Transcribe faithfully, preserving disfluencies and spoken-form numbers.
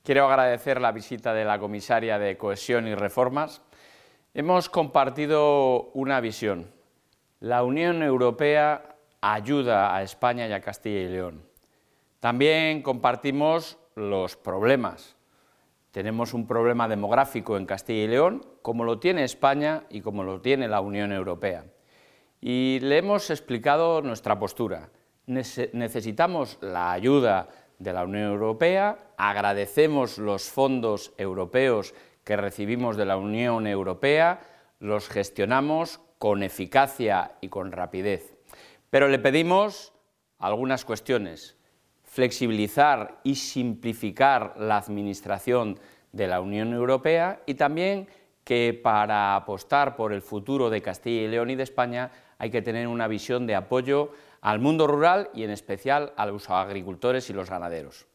Quiero agradecer la visita de la comisaria de Cohesión y Reformas. Hemos compartido una visión. La Unión Europea ayuda a España y a Castilla y León. También compartimos los problemas. Tenemos un problema demográfico en Castilla y León, como lo tiene España y como lo tiene la Unión Europea. Y le hemos explicado nuestra postura. Necesitamos la ayuda de la Unión Europea, agradecemos los fondos europeos que recibimos de la Unión Europea, los gestionamos con eficacia y con rapidez. Pero le pedimos algunas cuestiones: flexibilizar y simplificar la administración de la Unión Europea y también que para apostar por el futuro de Castilla y León y de España hay que tener una visión de apoyo al mundo rural y en especial a los agricultores y los ganaderos.